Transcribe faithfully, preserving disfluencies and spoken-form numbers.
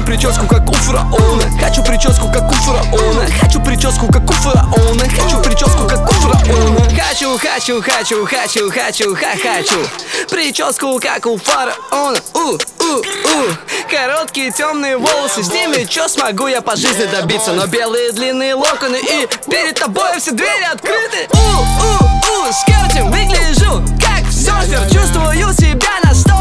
Хочу прическу, как у фараона. Хочу прическу, как у фараона. Хочу прическу, как у фараона. Хочу прическу, как у фараона. Хочу, хочу, хочу, хочу, хочу, ха, хочу прическу, как у фараона. У, у, у. Короткие темные волосы, с ними чё смогу я по жизни добиться? Но белые длинные локоны, и перед тобой все двери открыты. У, у, у, с кем выгляжу, как серфер. Чувствую себя на